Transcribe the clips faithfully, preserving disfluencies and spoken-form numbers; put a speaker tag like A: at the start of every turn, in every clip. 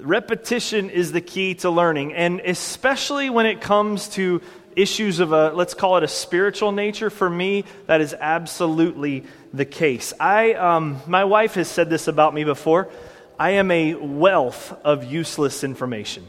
A: Repetition is the key to learning, and especially when it comes to issues of a, let's call it a spiritual nature, for me, that is absolutely the case. I, um, my wife has said this about me before. I am a wealth of useless information.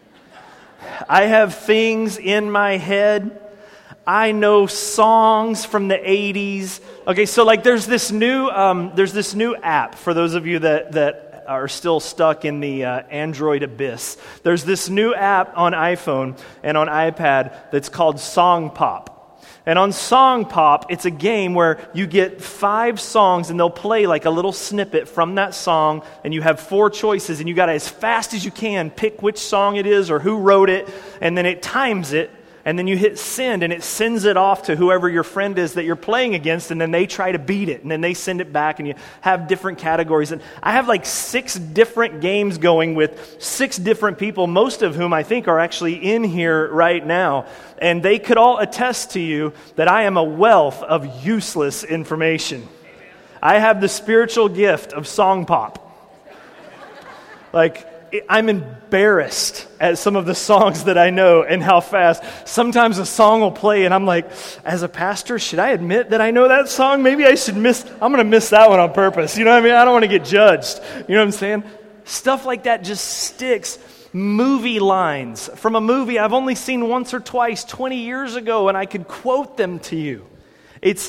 A: I have things in my head. I know songs from the eighties. Okay, so like there's this new, um, there's this new app for those of you that that. are still stuck in the uh, Android abyss. There's this new app on iPhone and on iPad that's called Song Pop. And on Song Pop, it's a game where you get five songs and they'll play like a little snippet from that song, and you have four choices, and you got to, as fast as you can, pick which song it is or who wrote it, and then it times it. And then you hit send, and it sends it off to whoever your friend is that you're playing against, and then they try to beat it, and then they send it back, and you have different categories. And I have like six different games going with six different people, most of whom I think are actually in here right now. And they could all attest to you that I am a wealth of useless information. I have the spiritual gift of Song Pop. Like, I'm embarrassed at some of the songs that I know and how fast. Sometimes a song will play and I'm like, as a pastor, should I admit that I know that song? Maybe I should miss, I'm going to miss that one on purpose. You know what I mean? I don't want to get judged. You know what I'm saying? Stuff like that just sticks. Movie lines from a movie I've only seen once or twice twenty years ago, and I could quote them to you. It's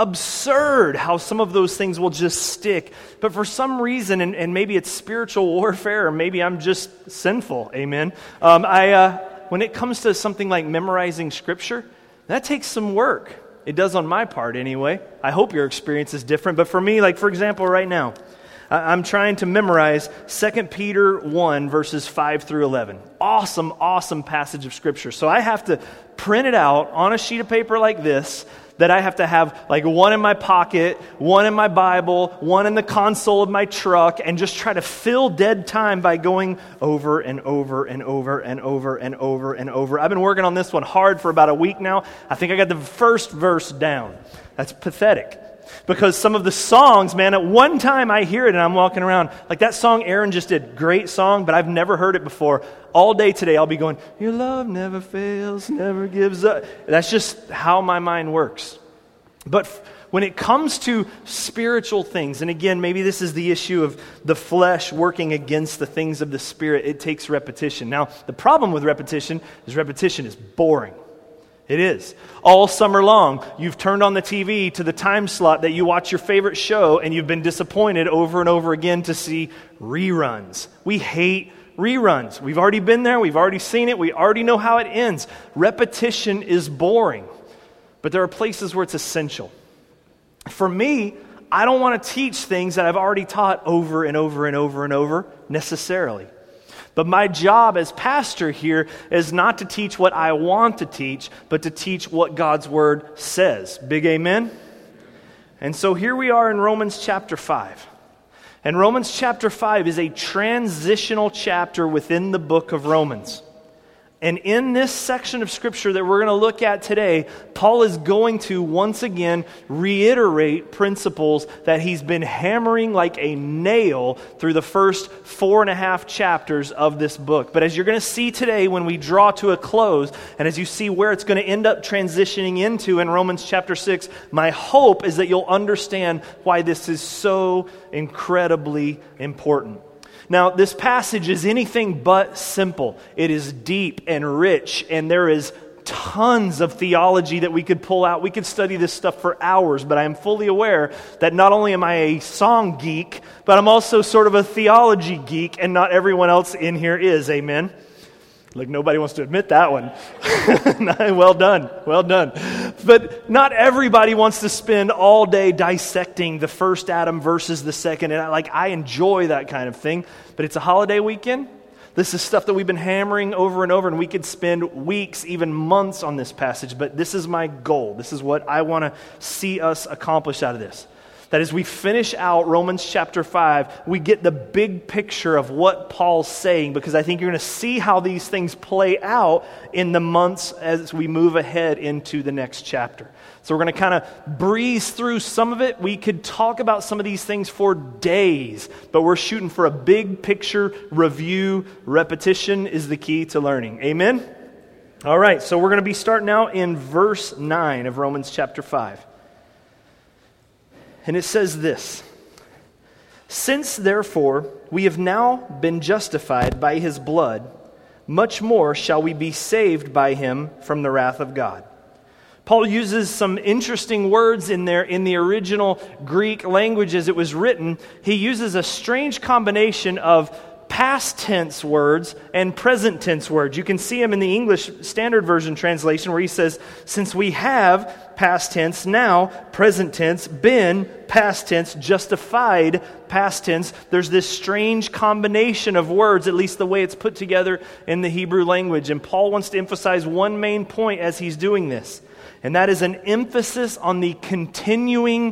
A: absurd how some of those things will just stick. But for some reason, and, and maybe it's spiritual warfare, or maybe I'm just sinful, amen. Um, I uh, when it comes to something like memorizing Scripture, that takes some work. It does on my part anyway. I hope your experience is different. But for me, like for example, right now, I, I'm trying to memorize Second Peter one, verses five through eleven. Awesome, awesome passage of Scripture. So I have to print it out on a sheet of paper like this, that I have to have like one in my pocket, one in my Bible, one in the console of my truck, and just try to fill dead time by going over and over and over and over and over and over. I've been working on this one hard for about a week now. I think I got the first verse down. That's pathetic. Because some of the songs, man, at one time I hear it and I'm walking around. Like that song Aaron just did, great song, but I've never heard it before. All day today I'll be going, your love never fails, never gives up. That's just how my mind works. But f- when it comes to spiritual things, and again, maybe this is the issue of the flesh working against the things of the Spirit, it takes repetition. Now, the problem with repetition is repetition is boring. It is. All summer long, you've turned on the T V to the time slot that you watch your favorite show, and you've been disappointed over and over again to see reruns. We hate reruns. We've already been there. We've already seen it. We already know how it ends. Repetition is boring. But there are places where it's essential. For me, I don't want to teach things that I've already taught over and over and over and over necessarily. But my job as pastor here is not to teach what I want to teach, but to teach what God's Word says. Big amen? And so here we are in Romans chapter five. And Romans chapter five is a transitional chapter within the book of Romans. And in this section of Scripture that we're going to look at today, Paul is going to once again reiterate principles that he's been hammering like a nail through the first four and a half chapters of this book. But as you're going to see today when we draw to a close, and as you see where it's going to end up transitioning into in Romans chapter six, my hope is that you'll understand why this is so incredibly important. Now, this passage is anything but simple. It is deep and rich, and there is tons of theology that we could pull out. We could study this stuff for hours, but I am fully aware that not only am I a song geek, but I'm also sort of a theology geek, and not everyone else in here is. Amen? Like, nobody wants to admit that one. Well done. Well done. But not everybody wants to spend all day dissecting the first Adam versus the second. And I, like, I enjoy that kind of thing. But it's a holiday weekend. This is stuff that we've been hammering over and over. And we could spend weeks, even months on this passage. But this is my goal. This is what I want to see us accomplish out of this. That as we finish out Romans chapter five, we get the big picture of what Paul's saying, because I think you're going to see how these things play out in the months as we move ahead into the next chapter. So we're going to kind of breeze through some of it. We could talk about some of these things for days, but we're shooting for a big picture review. Repetition is the key to learning. Amen? All right, so we're going to be starting out in verse nine of Romans chapter five. And it says this: "Since therefore we have now been justified by his blood, much more shall we be saved by him from the wrath of God." Paul uses some interesting words in there in the original Greek language as it was written. He uses a strange combination of past tense words and present tense words. You can see him in the English Standard Version translation where he says, since we have past tense, now present tense, been past tense, justified past tense. There's this strange combination of words, at least the way it's put together in the Hebrew language. And Paul wants to emphasize one main point as he's doing this. And that is an emphasis on the continuing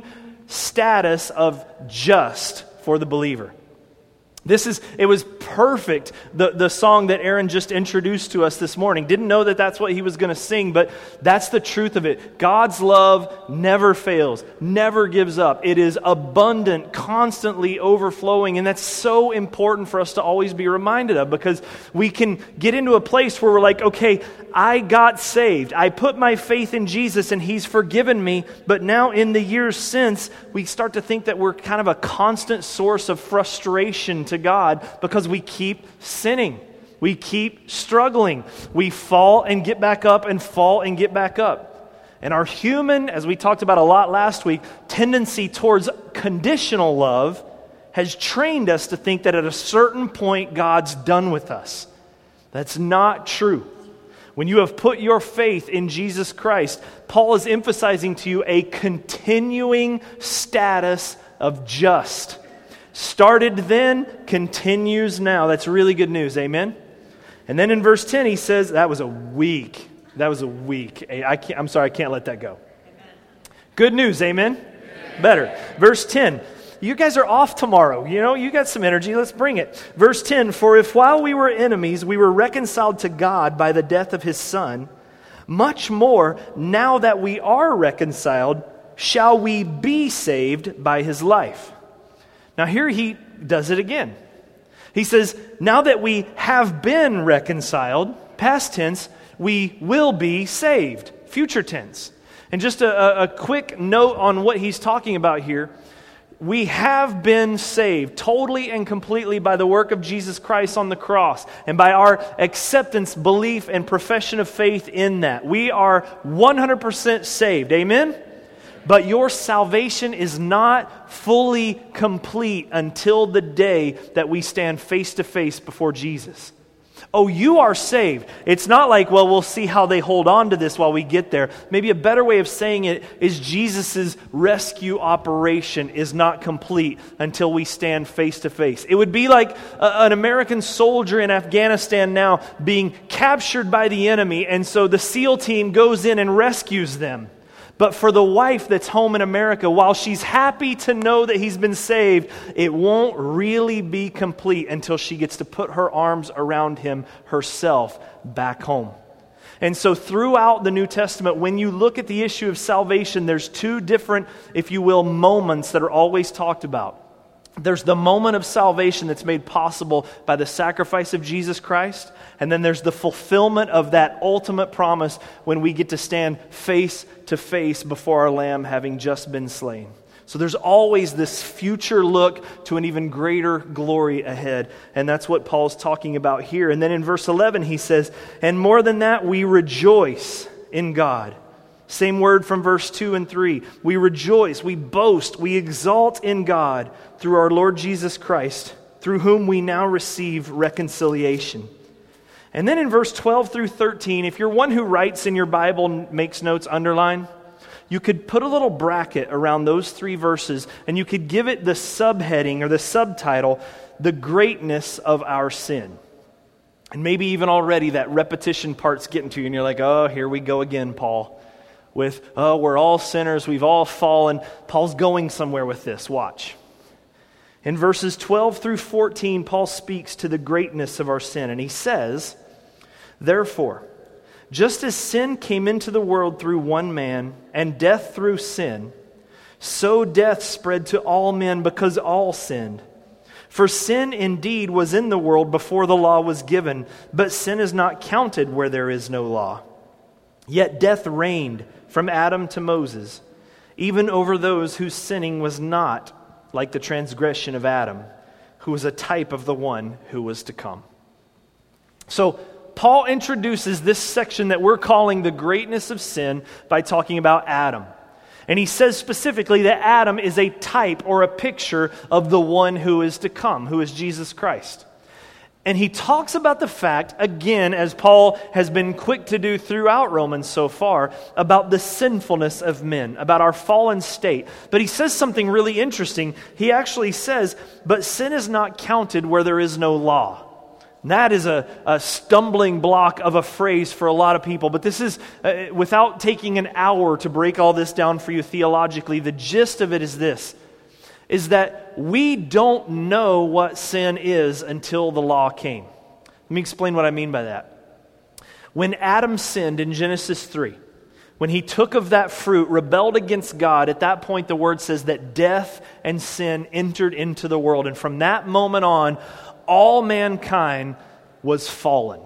A: status of just for the believer. This is, it was perfect, the, the song that Aaron just introduced to us this morning. Didn't know that that's what he was going to sing, but that's the truth of it. God's love never fails, never gives up. It is abundant, constantly overflowing, and that's so important for us to always be reminded of, because we can get into a place where we're like, okay, I got saved. I put my faith in Jesus and he's forgiven me, but now in the years since, we start to think that we're kind of a constant source of frustration to God because we keep sinning. We keep struggling. We fall and get back up and fall and get back up. And our human, as we talked about a lot last week, tendency towards conditional love has trained us to think that at a certain point God's done with us. That's not true. When you have put your faith in Jesus Christ, Paul is emphasizing to you a continuing status of just. Started then, continues now. That's really good news, amen? And then in verse ten he says, that was a weak, that was a weak. I can't, I'm sorry, I can't let that go. Amen. Good news, amen? Amen? Better. Verse ten, you guys are off tomorrow. You know, you got some energy, let's bring it. Verse ten, "For if while we were enemies, we were reconciled to God by the death of his Son, much more, now that we are reconciled, shall we be saved by his life." Now here he does it again. He says, now that we have been reconciled, past tense, we will be saved, future tense. And just a, a quick note on what he's talking about here. We have been saved totally and completely by the work of Jesus Christ on the cross and by our acceptance, belief, and profession of faith in that. We are one hundred percent saved. Amen? But your salvation is not fully complete until the day that we stand face to face before Jesus. Oh, you are saved. It's not like, well, we'll see how they hold on to this while we get there. Maybe a better way of saying it is Jesus' rescue operation is not complete until we stand face to face. It would be like a, an American soldier in Afghanistan now being captured by the enemy, and so the SEAL team goes in and rescues them. But for the wife that's home in America, while she's happy to know that he's been saved, it won't really be complete until she gets to put her arms around him herself back home. And so throughout the New Testament, when you look at the issue of salvation, there's two different, if you will, moments that are always talked about. There's the moment of salvation that's made possible by the sacrifice of Jesus Christ. And then there's the fulfillment of that ultimate promise when we get to stand face to face before our Lamb having just been slain. So there's always this future look to an even greater glory ahead. And that's what Paul's talking about here. And then in verse eleven he says, "And more than that, we rejoice in God." Same word from verse two and three. We rejoice, we boast, we exalt in God through our Lord Jesus Christ, through whom we now receive reconciliation. And then in verse twelve through thirteen, if you're one who writes in your Bible and makes notes, underline, you could put a little bracket around those three verses and you could give it the subheading or the subtitle, "The Greatness of Our Sin." And maybe even already that repetition part's getting to you and you're like, oh, here we go again, Paul. with, oh, we're all sinners, we've all fallen. Paul's going somewhere with this. Watch. In verses twelve through fourteen, Paul speaks to the greatness of our sin, and he says, therefore, just as sin came into the world through one man, and death through sin, so death spread to all men because all sinned. For sin indeed was in the world before the law was given, but sin is not counted where there is no law. Yet death reigned from Adam to Moses, even over those whose sinning was not like the transgression of Adam, who was a type of the one who was to come. So Paul introduces this section that we're calling the greatness of sin by talking about Adam. And he says specifically that Adam is a type or a picture of the one who is to come, who is Jesus Christ. And he talks about the fact, again, as Paul has been quick to do throughout Romans so far, about the sinfulness of men, about our fallen state. But he says something really interesting. He actually says, but sin is not counted where there is no law. And that is a, a stumbling block of a phrase for a lot of people. But this is, uh, without taking an hour to break all this down for you theologically, the gist of it is this, is that we don't know what sin is until the law came. Let me explain what I mean by that. When Adam sinned in Genesis three, when he took of that fruit, rebelled against God, at that point the word says that death and sin entered into the world. And from that moment on, all mankind was fallen.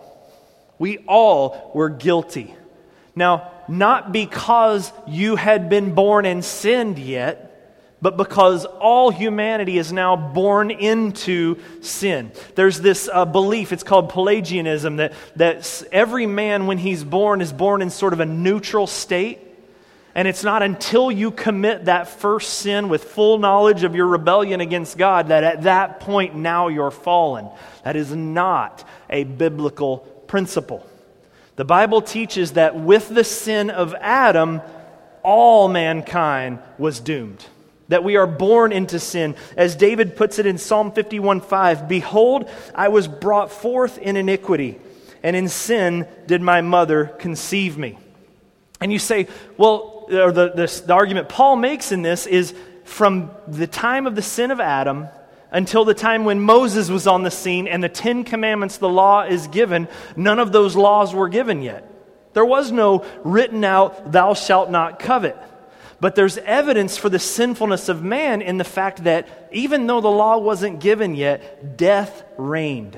A: We all were guilty. Now, not because you had been born and sinned yet, but because all humanity is now born into sin. There's this uh, belief, it's called Pelagianism, that, that every man when he's born is born in sort of a neutral state. And it's not until you commit that first sin with full knowledge of your rebellion against God that at that point now you're fallen. That is not a biblical principle. The Bible teaches that with the sin of Adam, all mankind was doomed. That we are born into sin. As David puts it in Psalm fifty-one five, behold, I was brought forth in iniquity, and in sin did my mother conceive me. And you say, well, or the, the, the argument Paul makes in this is from the time of the sin of Adam until the time when Moses was on the scene and the Ten Commandments, the law is given, none of those laws were given yet. There was no written out, thou shalt not covet. But there's evidence for the sinfulness of man in the fact that even though the law wasn't given yet, death reigned.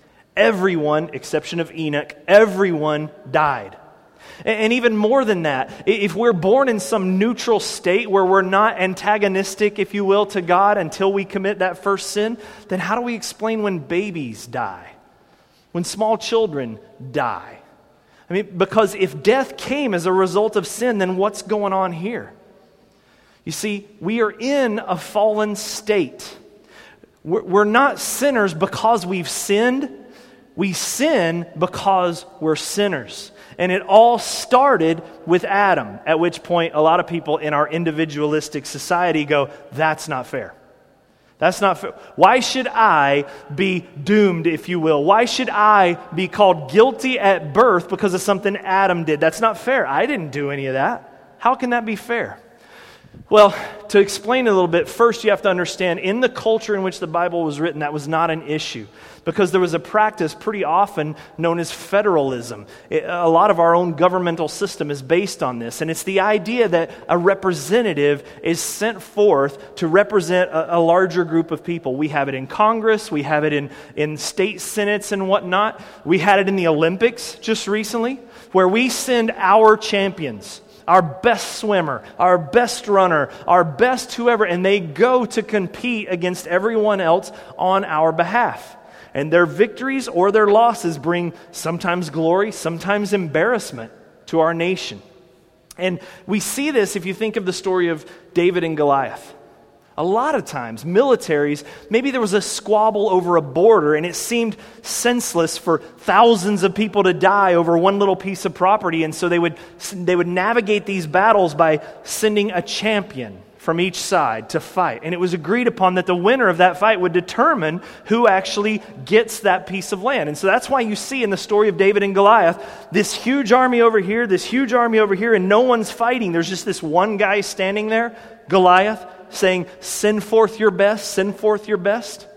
A: Everyone, exception of Enoch, everyone died. And even more than that, if we're born in some neutral state where we're not antagonistic, if you will, to God until we commit that first sin, then how do we explain when babies die? When small children die? I mean, because if death came as a result of sin, then what's going on here? You see, we are in a fallen state. We're not sinners because we've sinned. We sin because we're sinners. And it all started with Adam, at which point a lot of people in our individualistic society go, that's not fair. That's not fair. Why should I be doomed, if you will? Why should I be called guilty at birth because of something Adam did? That's not fair. I didn't do any of that. How can that be fair? Well, to explain a little bit, first you have to understand, in the culture in which the Bible was written, that was not an issue. Because there was a practice pretty often known as federalism. It, a lot of our own governmental system is based on this. And it's the idea that a representative is sent forth to represent a, a larger group of people. We have it in Congress. We have it in, in state senates and whatnot. We had it in the Olympics just recently, where we send our champions, our best swimmer, our best runner, our best whoever, and they go to compete against everyone else on our behalf. And their victories or their losses bring sometimes glory, sometimes embarrassment to our nation. And we see this if you think of the story of David and Goliath. A lot of times, militaries, maybe there was a squabble over a border and it seemed senseless for thousands of people to die over one little piece of property. And so they would they would navigate these battles by sending a champion from each side to fight. And it was agreed upon that the winner of that fight would determine who actually gets that piece of land. And so that's why you see in the story of David and Goliath, this huge army over here, this huge army over here, and no one's fighting. There's just this one guy standing there, Goliath, saying, send forth your best, send forth your best.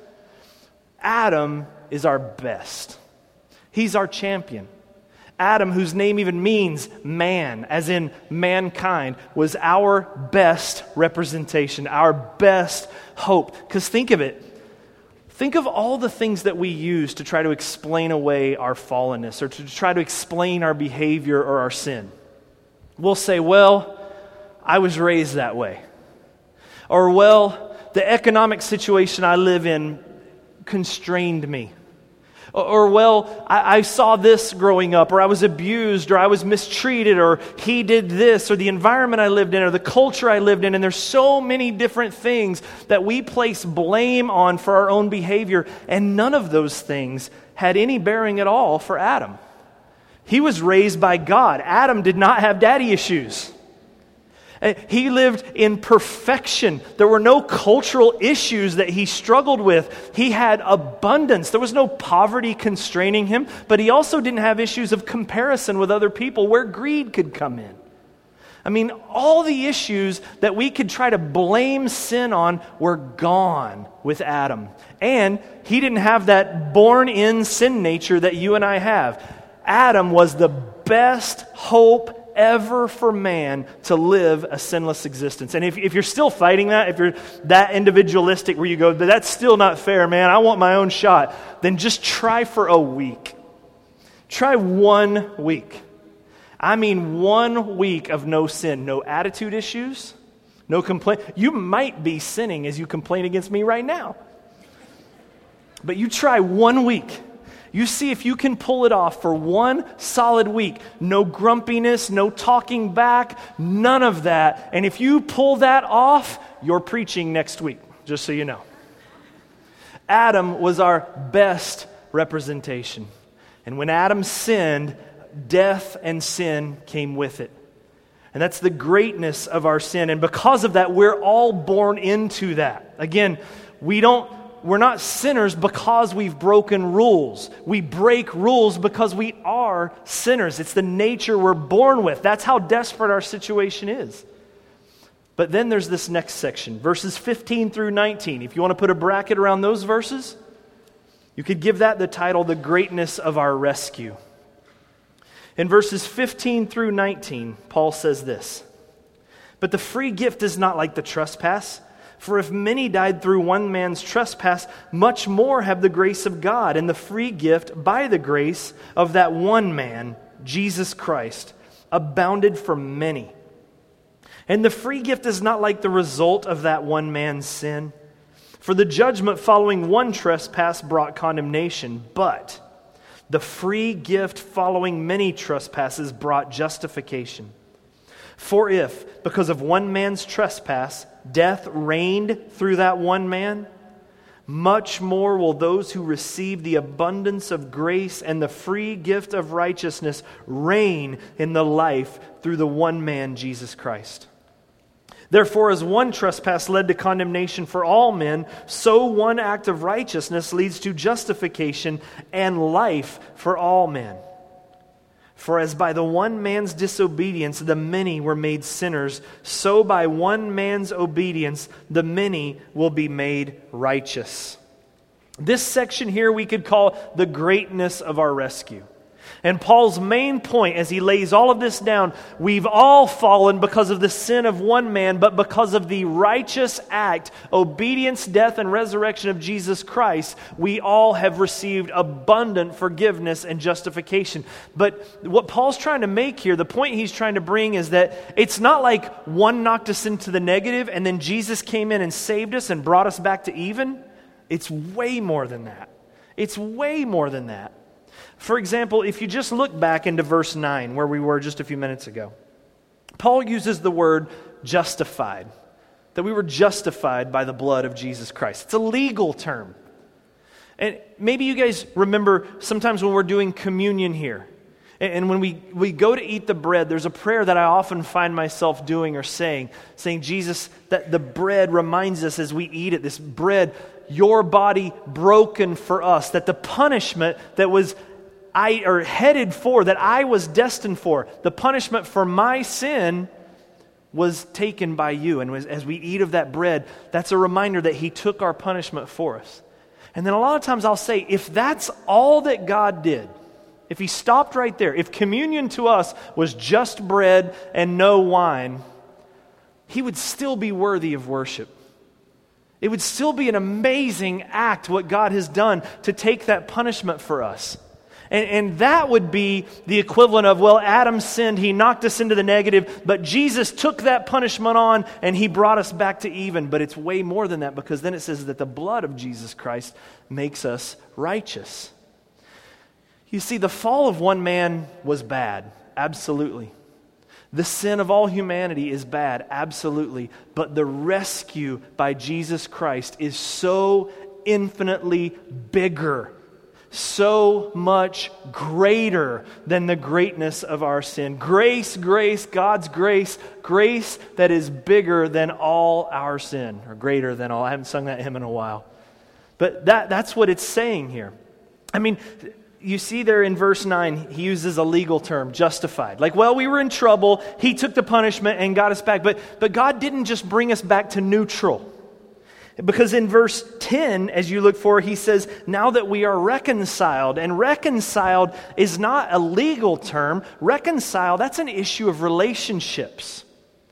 A: Adam is our best. He's our champion. Adam, whose name even means man, as in mankind, was our best representation, our best hope. Because think of it. Think of all the things that we use to try to explain away our fallenness or to try to explain our behavior or our sin. We'll say, well, I was raised that way. Or, well, the economic situation I live in constrained me. Or, well, I, I saw this growing up, or I was abused, or I was mistreated, or he did this, or the environment I lived in, or the culture I lived in. And there's so many different things that we place blame on for our own behavior, and none of those things had any bearing at all for Adam. He was raised by God. Adam did not have daddy issues. He lived in perfection. There were no cultural issues that he struggled with. He had abundance. There was no poverty constraining him, but he also didn't have issues of comparison with other people where greed could come in. I mean, all the issues that we could try to blame sin on were gone with Adam. And he didn't have that born-in sin nature that you and I have. Adam was the best hope ever for man to live a sinless existence. And if, if you're still fighting that, if you're that individualistic where you go, that's still not fair, man, I want my own shot, then just try for a week. Try one week. I mean one week of no sin, no attitude issues, no complaint. You might be sinning as you complain against me right now. But you try one week. You see if you can pull it off for one solid week. No grumpiness, no talking back, none of that. And if you pull that off, you're preaching next week, just so you know. Adam was our best representation. And when Adam sinned, death and sin came with it. And that's the greatness of our sin. And because of that, we're all born into that. Again, we don't We're not sinners because we've broken rules. We break rules because we are sinners. It's the nature we're born with. That's how desperate our situation is. But then there's this next section, verses fifteen through nineteen. If you want to put a bracket around those verses, you could give that the title, The Greatness of Our Rescue. In verses fifteen through nineteen, Paul says this, "But the free gift is not like the trespass. For if many died through one man's trespass, much more have the grace of God and the free gift by the grace of that one man, Jesus Christ, abounded for many. And the free gift is not like the result of that one man's sin. For the judgment following one trespass brought condemnation, but the free gift following many trespasses brought justification. For if, because of one man's trespass, death reigned through that one man, much more will those who receive the abundance of grace and the free gift of righteousness reign in the life through the one man, Jesus Christ. Therefore, as one trespass led to condemnation for all men, so one act of righteousness leads to justification and life for all men. For as by the one man's disobedience the many were made sinners, so by one man's obedience the many will be made righteous." This section here we could call the greatness of our rescue. And Paul's main point as he lays all of this down, we've all fallen because of the sin of one man, but because of the righteous act, obedience, death, and resurrection of Jesus Christ, we all have received abundant forgiveness and justification. But what Paul's trying to make here, the point he's trying to bring is that it's not like one knocked us into the negative and then Jesus came in and saved us and brought us back to even. It's way more than that. It's way more than that. For example, if you just look back into verse nine, where we were just a few minutes ago, Paul uses the word justified, that we were justified by the blood of Jesus Christ. It's a legal term. And maybe you guys remember sometimes when we're doing communion here, And when we, we go to eat the bread, there's a prayer that I often find myself doing or saying, saying, Jesus, that the bread reminds us as we eat it, this bread, your body broken for us, that the punishment that was I or headed for, that I was destined for, the punishment for my sin was taken by you. And as we eat of that bread, that's a reminder that he took our punishment for us. And then a lot of times I'll say, if that's all that God did, if he stopped right there, if communion to us was just bread and no wine, he would still be worthy of worship. It would still be an amazing act what God has done to take that punishment for us. And, and that would be the equivalent of, well, Adam sinned, he knocked us into the negative, but Jesus took that punishment on and he brought us back to even. But it's way more than that, because then it says that the blood of Jesus Christ makes us righteous. You see, the fall of one man was bad, absolutely. The sin of all humanity is bad, absolutely. But the rescue by Jesus Christ is so infinitely bigger, so much greater than the greatness of our sin. Grace, grace, God's grace, grace that is bigger than all our sin, or greater than all. I haven't sung that hymn in a while. But that that's what it's saying here. I mean, you see there in verse nine, he uses a legal term, justified. Like, well, we were in trouble, he took the punishment and got us back. But, but God didn't just bring us back to neutral. Because in verse ten, as you look for, he says, now that we are reconciled. And reconciled is not a legal term. Reconciled, that's an issue of relationships.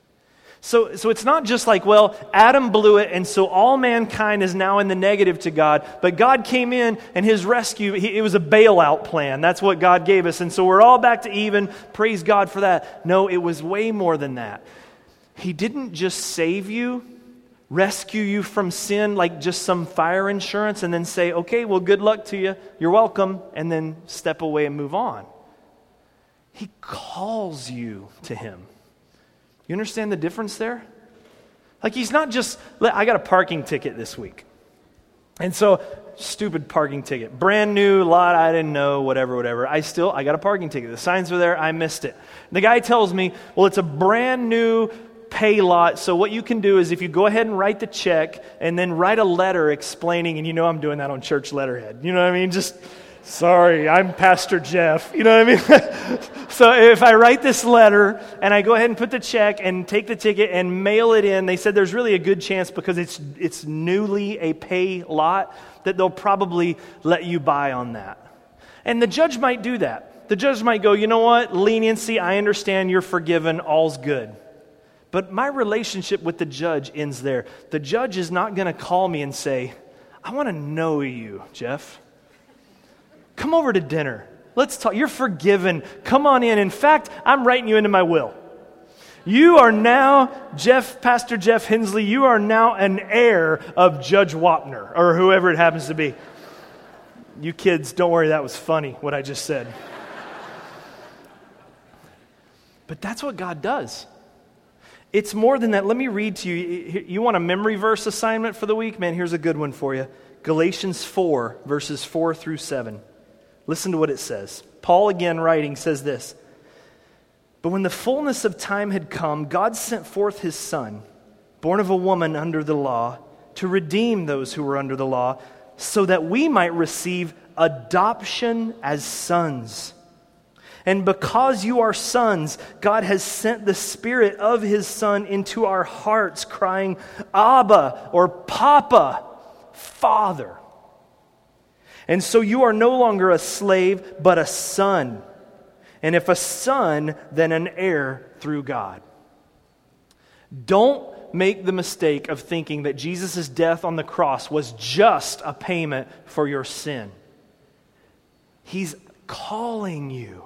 A: So, so it's not just like, well, Adam blew it, and so all mankind is now in the negative to God. But God came in, and his rescue, he, it was a bailout plan. That's what God gave us. And so we're all back to even. Praise God for that. No, it was way more than that. He didn't just save you, rescue you from sin like just some fire insurance, and then say, okay, well, good luck to you. You're welcome. And then step away and move on. He calls you to him. You understand the difference there? Like, he's not just, I got a parking ticket this week. And so, stupid parking ticket. Brand new lot, I didn't know, whatever, whatever. I still, I got a parking ticket. The signs were there, I missed it. The guy tells me, well, it's a brand new pay lot, so what you can do is if you go ahead and write the check and then write a letter explaining, and you know I'm doing that on church letterhead. You know what I mean? Just, sorry, I'm Pastor Jeff. You know what I mean? So if I write this letter and I go ahead and put the check and take the ticket and mail it in, they said there's really a good chance, because it's it's newly a pay lot, that they'll probably let you buy on that. And the judge might do that. The judge might go, you know what, leniency, I understand, you're forgiven, all's good. But my relationship with the judge ends there. The judge is not going to call me and say, I want to know you, Jeff. Come over to dinner. Let's talk. You're forgiven. Come on in. In fact, I'm writing you into my will. You are now, Jeff, Pastor Jeff Hensley, you are now an heir of Judge Wapner, or whoever it happens to be. You kids, don't worry, that was funny, what I just said. But that's what God does. It's more than that. Let me read to you. You want a memory verse assignment for the week? Man, here's a good one for you. Galatians four, verses four through seven. Listen to what it says. Paul, again writing, says this. But when the fullness of time had come, God sent forth his Son, born of a woman under the law, to redeem those who were under the law, so that we might receive adoption as sons. And because you are sons, God has sent the Spirit of his Son into our hearts, crying, Abba, or Papa, Father. And so you are no longer a slave, but a son. And if a son, then an heir through God. Don't make the mistake of thinking that Jesus' death on the cross was just a payment for your sin. He's calling you.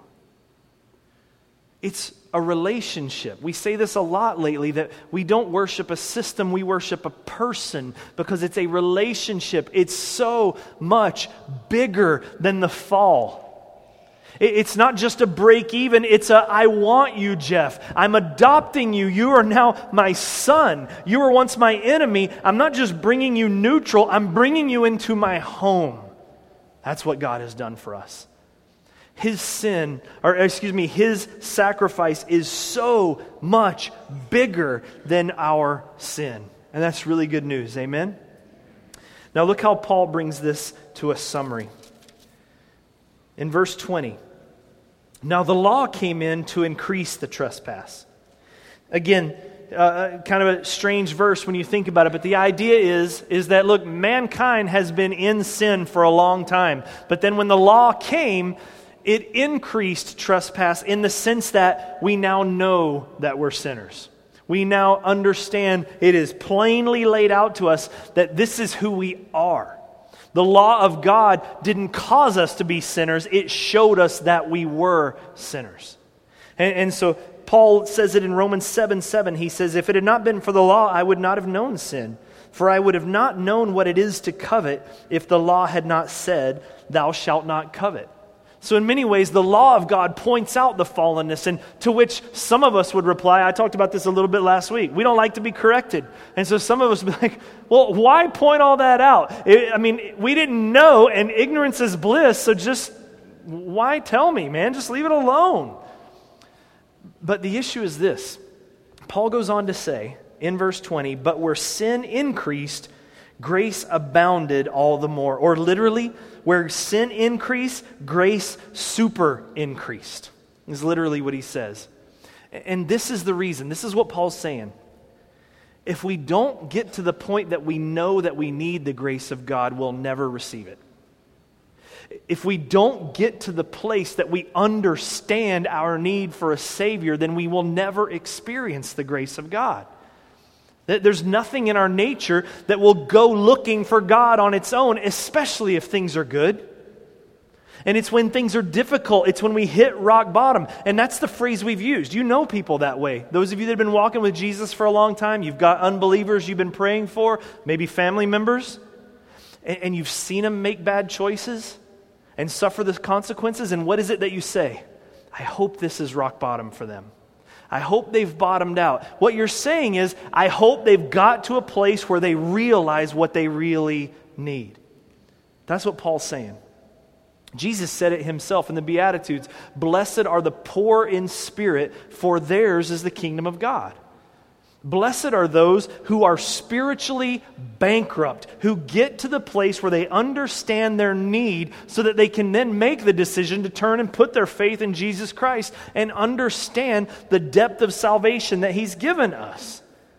A: It's a relationship. We say this a lot lately, that we don't worship a system, we worship a person, because it's a relationship. It's so much bigger than the fall. It's not just a break even, it's a, I want you, Jeff. I'm adopting you. You are now my son. You were once my enemy. I'm not just bringing you neutral, I'm bringing you into my home. That's what God has done for us. His sin, or excuse me, His sacrifice is so much bigger than our sin. And that's really good news, amen? Now look how Paul brings this to a summary. In verse twenty, now the law came in to increase the trespass. Again, uh, kind of a strange verse when you think about it, but the idea is, is that, look, mankind has been in sin for a long time. But then when the law came, it increased trespass in the sense that we now know that we're sinners. We now understand, it is plainly laid out to us that this is who we are. The law of God didn't cause us to be sinners. It showed us that we were sinners. And, and so Paul says it in Romans seven seven. He says, if it had not been for the law, I would not have known sin. For I would have not known what it is to covet if the law had not said, thou shalt not covet. So in many ways, the law of God points out the fallenness, and to which some of us would reply, I talked about this a little bit last week, we don't like to be corrected. And so some of us would be like, well, why point all that out? I mean, we didn't know, and ignorance is bliss, so just, why tell me, man? Just leave it alone. But the issue is this. Paul goes on to say, in verse twenty, but where sin increased, grace abounded all the more. Or literally, where sin increased, grace super increased. Is literally what he says. And this is the reason. This is what Paul's saying. If we don't get to the point that we know that we need the grace of God, we'll never receive it. If we don't get to the place that we understand our need for a Savior, then we will never experience the grace of God. There's nothing in our nature that will go looking for God on its own, especially if things are good. And it's when things are difficult, it's when we hit rock bottom. And that's the phrase we've used. You know people that way. Those of you that have been walking with Jesus for a long time, you've got unbelievers you've been praying for, maybe family members, and, and you've seen them make bad choices and suffer the consequences. And what is it that you say? I hope this is rock bottom for them. I hope they've bottomed out. What you're saying is, I hope they've got to a place where they realize what they really need. That's what Paul's saying. Jesus said it himself in the Beatitudes, blessed are the poor in spirit, for theirs is the kingdom of God. Blessed are those who are spiritually bankrupt, who get to the place where they understand their need so that they can then make the decision to turn and put their faith in Jesus Christ and understand the depth of salvation that He's given us.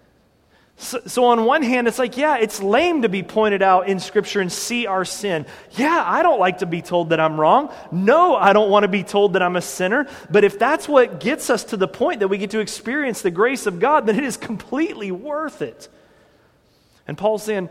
A: So, so on one hand, it's like, yeah, it's lame to be pointed out in Scripture and see our sin. Yeah, I don't like to be told that I'm wrong. No, I don't want to be told that I'm a sinner. But if that's what gets us to the point that we get to experience the grace of God, then it is completely worth it. And Paul's saying,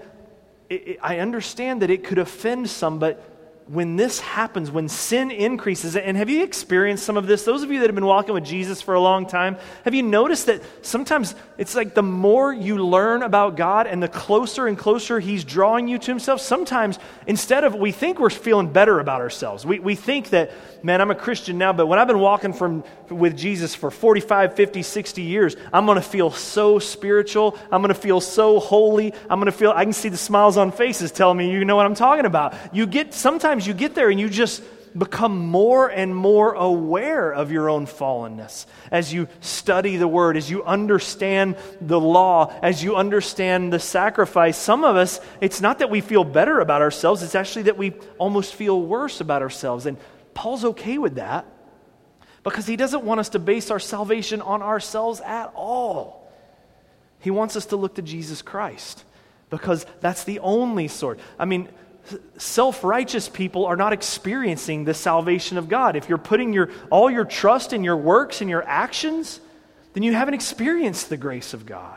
A: I understand that it could offend some, but when this happens, when sin increases, and have you experienced some of this? Those of you that have been walking with Jesus for a long time, have you noticed that sometimes it's like the more you learn about God and the closer and closer He's drawing you to Himself, sometimes instead of, we think we're feeling better about ourselves. We we think that, man, I'm a Christian now, but when I've been walking from with Jesus for forty-five, fifty, sixty years, I'm going to feel so spiritual. I'm going to feel so holy. I'm going to feel, I can see the smiles on faces telling me, you know what I'm talking about. You get, sometimes you get there and you just become more and more aware of your own fallenness as you study the Word, as you understand the law, as you understand the sacrifice. Some of us, it's not that we feel better about ourselves, it's actually that we almost feel worse about ourselves. And Paul's okay with that because he doesn't want us to base our salvation on ourselves at all. He wants us to look to Jesus Christ because that's the only sort. I mean, self-righteous people are not experiencing the salvation of God. If you're putting your all your trust in your works and your actions, then you haven't experienced the grace of God.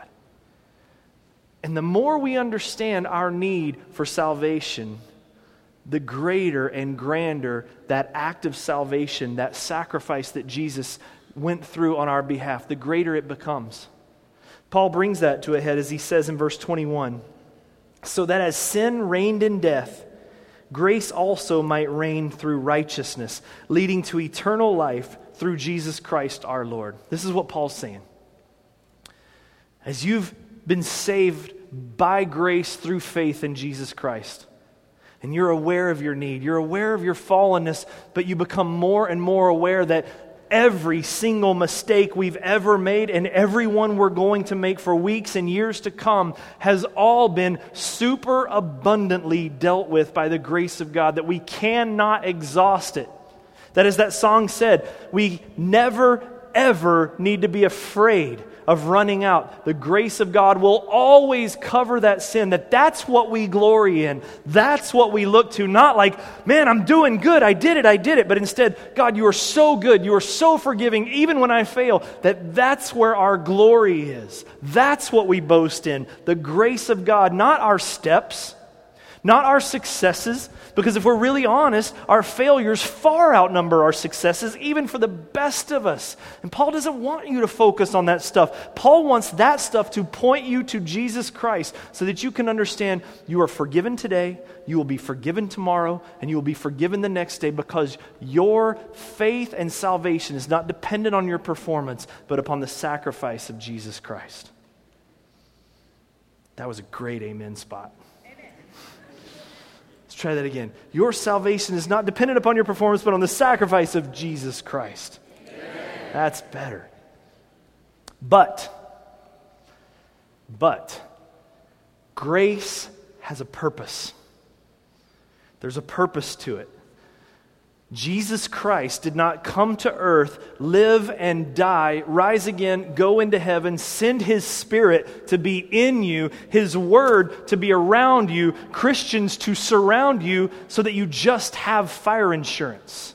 A: And the more we understand our need for salvation, the greater and grander that act of salvation, that sacrifice that Jesus went through on our behalf, the greater it becomes. Paul brings that to a head as he says in verse twenty-one, so that as sin reigned in death, grace also might reign through righteousness, leading to eternal life through Jesus Christ our Lord. This is what Paul's saying. As you've been saved by grace through faith in Jesus Christ, and you're aware of your need. You're aware of your fallenness, but you become more and more aware that every single mistake we've ever made and every one we're going to make for weeks and years to come has all been super abundantly dealt with by the grace of God, that we cannot exhaust it. That, as that song said, we never, ever need to be afraid of running out. The grace of God will always cover that sin, that that's what we glory in. That's what we look to. Not like, man, I'm doing good. I did it. I did it. But instead, God, you are so good. You are so forgiving, even when I fail, that that's where our glory is. That's what we boast in. The grace of God, not our steps, not our successes, because if we're really honest, our failures far outnumber our successes, even for the best of us. And Paul doesn't want you to focus on that stuff. Paul wants that stuff to point you to Jesus Christ so that you can understand you are forgiven today, you will be forgiven tomorrow, and you will be forgiven the next day, because your faith and salvation is not dependent on your performance, but upon the sacrifice of Jesus Christ. That was a great amen spot. Try that again. Your salvation is not dependent upon your performance, but on the sacrifice of Jesus Christ. Amen. That's better. But, but, grace has a purpose. There's a purpose to it. Jesus Christ did not come to earth, live and die, rise again, go into heaven, send His Spirit to be in you, His Word to be around you, Christians to surround you so that you just have fire insurance.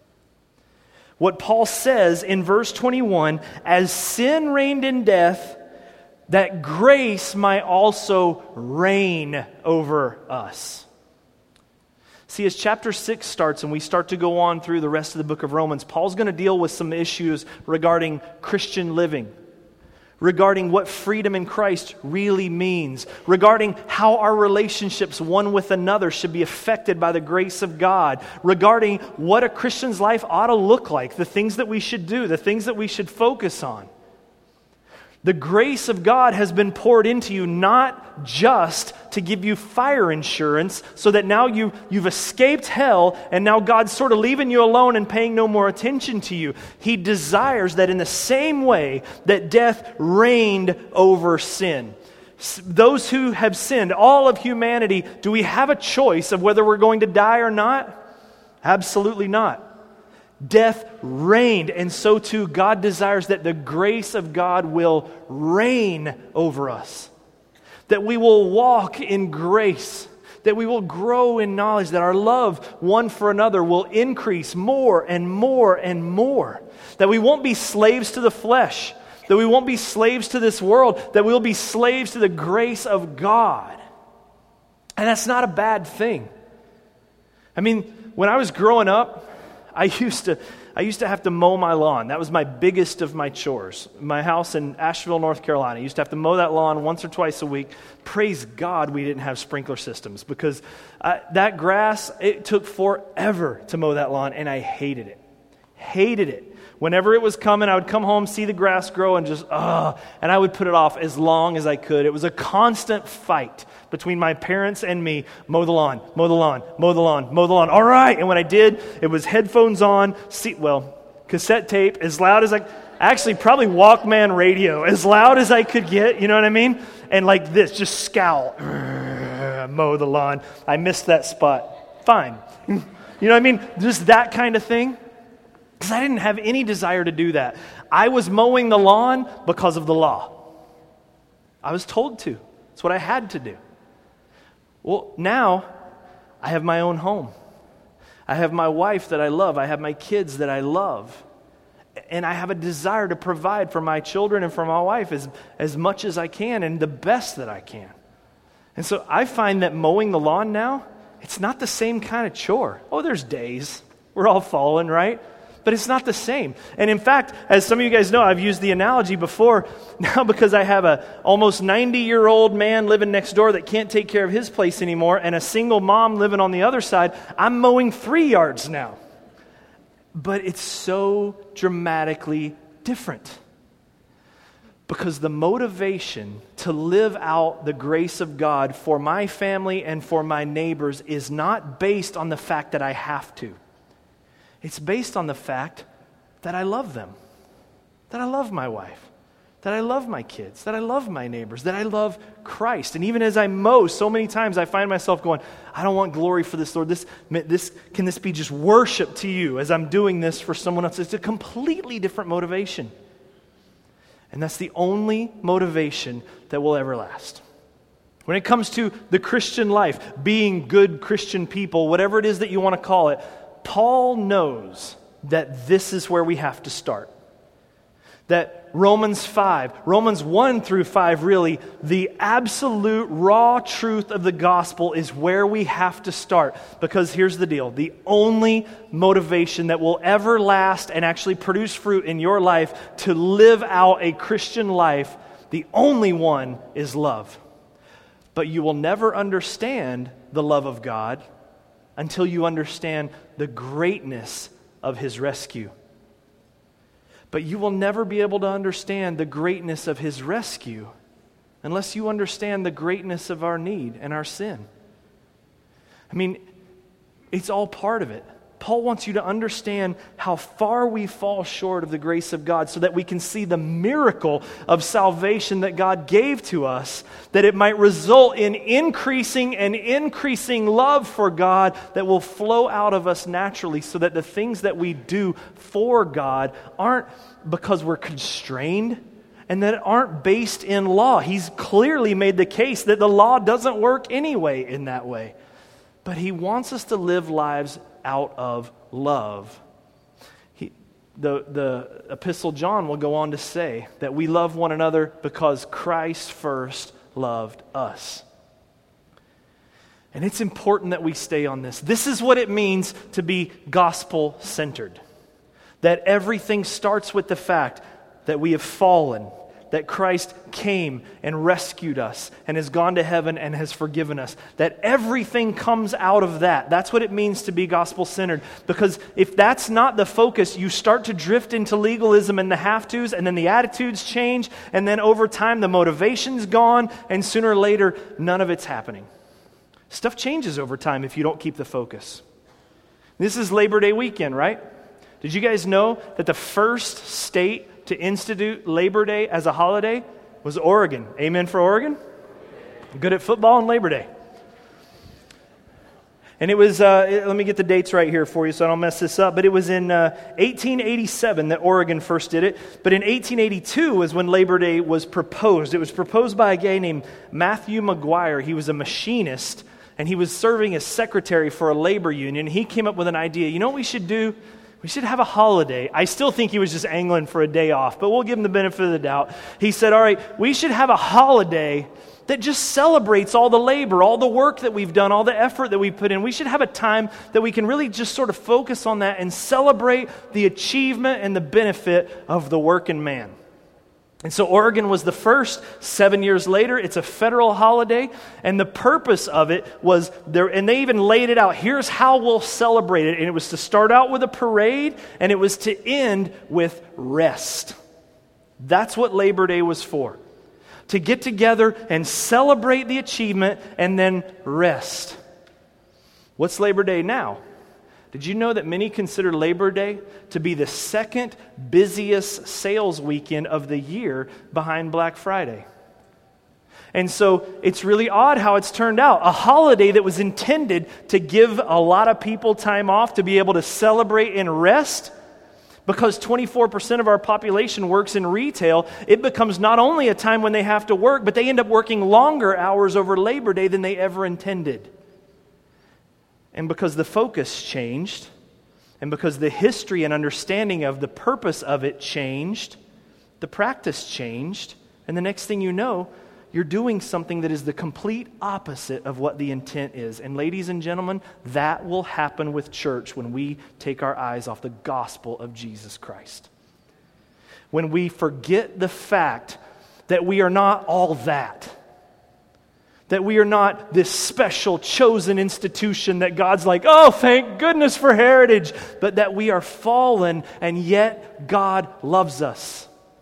A: What Paul says in verse twenty-one, as sin reigned in death, that grace might also reign over us. See, as chapter six starts and we start to go on through the rest of the book of Romans, Paul's going to deal with some issues regarding Christian living, regarding what freedom in Christ really means, regarding how our relationships one with another should be affected by the grace of God, regarding what a Christian's life ought to look like, the things that we should do, the things that we should focus on. The grace of God has been poured into you not just to give you fire insurance so that now you, you've escaped hell and now God's sort of leaving you alone and paying no more attention to you. He desires that in the same way that death reigned over sin. Those who have sinned, all of humanity, do we have a choice of whether we're going to die or not? Absolutely not. Death reigned, and so too God desires that the grace of God will reign over us. That we will walk in grace, that we will grow in knowledge, that our love one for another will increase more and more and more. That we won't be slaves to the flesh, that we won't be slaves to this world, that we'll be slaves to the grace of God. And that's not a bad thing. I mean, when I was growing up, I used to I used to have to mow my lawn. That was my biggest of my chores. My house in Asheville, North Carolina. I used to have to mow that lawn once or twice a week. Praise God we didn't have sprinkler systems, because uh, that grass, it took forever to mow that lawn, and I hated it. Hated it. Whenever it was coming, I would come home, see the grass grow, and just, ugh, and I would put it off as long as I could. It was a constant fight between my parents and me. Mow the lawn, mow the lawn, mow the lawn, mow the lawn. All right. And when I did, it was headphones on, see, well, cassette tape, as loud as I, actually probably Walkman radio, as loud as I could get, you know what I mean? And like this, just scowl, mow the lawn. I missed that spot. Fine. You know what I mean? Just that kind of thing. Because I didn't have any desire to do that. I was mowing the lawn because of the law. I was told to. It's what I had to do. Well, now I have my own home. I have my wife that I love. I have my kids that I love. And I have a desire to provide for my children and for my wife as, as much as I can and the best that I can. And so I find that mowing the lawn now, it's not the same kind of chore. Oh, there's days. We're all fallen, right? But it's not the same. And in fact, as some of you guys know, I've used the analogy before, now because I have a almost ninety-year-old man living next door that can't take care of his place anymore, and a single mom living on the other side, I'm mowing three yards now. But it's so dramatically different. Because the motivation to live out the grace of God for my family and for my neighbors is not based on the fact that I have to. It's based on the fact that I love them, that I love my wife, that I love my kids, that I love my neighbors, that I love Christ. And even as I mow, so many times I find myself going, I don't want glory for this, Lord. This, this, can this be just worship to you as I'm doing this for someone else? It's a completely different motivation. And that's the only motivation that will ever last. When it comes to the Christian life, being good Christian people, whatever it is that you want to call it, Paul knows that this is where we have to start. That Romans five, Romans one through five, really, the absolute raw truth of the gospel is where we have to start. Because here's the deal, the only motivation that will ever last and actually produce fruit in your life to live out a Christian life, the only one is love. But you will never understand the love of God until you understand the greatness of His rescue. But you will never be able to understand the greatness of His rescue unless you understand the greatness of our need and our sin. I mean, it's all part of it. Paul wants you to understand how far we fall short of the grace of God so that we can see the miracle of salvation that God gave to us, that it might result in increasing and increasing love for God that will flow out of us naturally so that the things that we do for God aren't because we're constrained and that aren't based in law. He's clearly made the case that the law doesn't work anyway in that way. But He wants us to live lives out of love. He, the, the Epistle John will go on to say that we love one another because Christ first loved us. And it's important that we stay on this. This is what it means to be gospel-centered. That everything starts with the fact that we have fallen, that Christ came and rescued us and has gone to heaven and has forgiven us. That everything comes out of that. That's what it means to be gospel-centered. Because if that's not the focus, you start to drift into legalism and the have-tos, and then the attitudes change, and then over time the motivation's gone, and sooner or later none of it's happening. Stuff changes over time if you don't keep the focus. This is Labor Day weekend, right? Did you guys know that the first state to institute Labor Day as a holiday was Oregon? Amen for Oregon? Good at football on Labor Day. And it was, uh, let me get the dates right here for you so I don't mess this up, but it was in uh, eighteen eighty-seven that Oregon first did it, but in eighteen eighty-two was when Labor Day was proposed. It was proposed by a guy named Matthew McGuire. He was a machinist, and he was serving as secretary for a labor union. He came up with an idea. You know what we should do? We should have a holiday. I still think he was just angling for a day off, but we'll give him the benefit of the doubt. He said, all right, we should have a holiday that just celebrates all the labor, all the work that we've done, all the effort that we've put in. We should have a time that we can really just sort of focus on that and celebrate the achievement and the benefit of the working man. And so Oregon was the first. Seven years later, it's a federal holiday, and the purpose of it was there, and they even laid it out. Here's how we'll celebrate it, and it was to start out with a parade, and it was to end with rest. That's what Labor Day was for. To get together and celebrate the achievement and then rest. What's Labor Day now? Did you know that many consider Labor Day to be the second busiest sales weekend of the year behind Black Friday? And so it's really odd how it's turned out. A holiday that was intended to give a lot of people time off to be able to celebrate and rest, because twenty-four percent of our population works in retail, it becomes not only a time when they have to work, but they end up working longer hours over Labor Day than they ever intended. And because the focus changed, and because the history and understanding of the purpose of it changed, the practice changed, and the next thing you know, you're doing something that is the complete opposite of what the intent is. And ladies and gentlemen, that will happen with church when we take our eyes off the gospel of Jesus Christ. When we forget the fact that we are not all that. That we are not this special, chosen institution that God's like, oh, thank goodness for Heritage. But that we are fallen, and yet God loves us.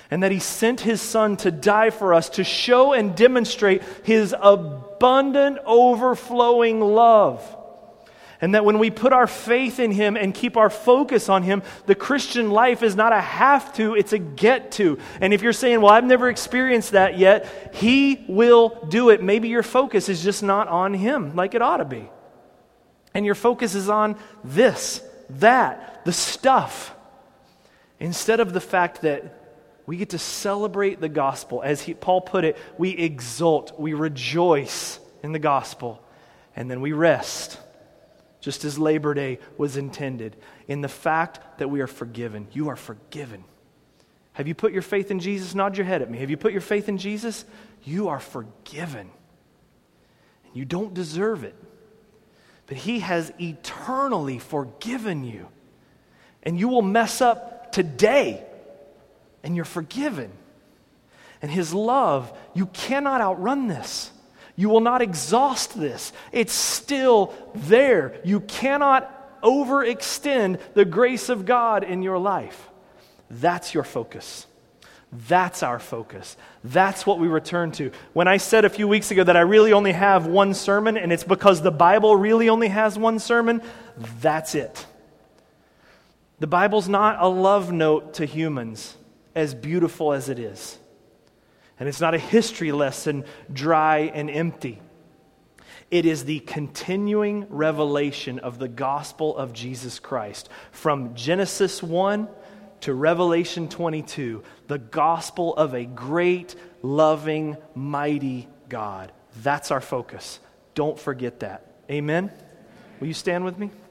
A: and that he sent his Son to die for us to show and demonstrate his abundant, overflowing love. And that when we put our faith in him and keep our focus on him, the Christian life is not a have to, it's a get to. And if you're saying, well, I've never experienced that yet, he will do it. Maybe your focus is just not on him like it ought to be. And your focus is on this, that, the stuff, instead of the fact that we get to celebrate the gospel. As he, Paul put it, we exult, we rejoice in the gospel, and then we rest, just as Labor Day was intended, in the fact that we are forgiven. You are forgiven. Have you put your faith in Jesus? Nod your head at me. Have you put your faith in Jesus? You are forgiven. You don't deserve it, but he has eternally forgiven you. And you will mess up today, and you're forgiven. And his love, you cannot outrun this. You will not exhaust this. It's still there. You cannot overextend the grace of God in your life. That's your focus. That's our focus. That's what we return to. When I said a few weeks ago that I really only have one sermon, and it's because the Bible really only has one sermon, that's it. The Bible's not a love note to humans, as beautiful as it is. And it's not a history lesson, dry and empty. It is the continuing revelation of the gospel of Jesus Christ. From Genesis one to Revelation twenty-two, the gospel of a great, loving, mighty God. That's our focus. Don't forget that. Amen? Will you stand with me?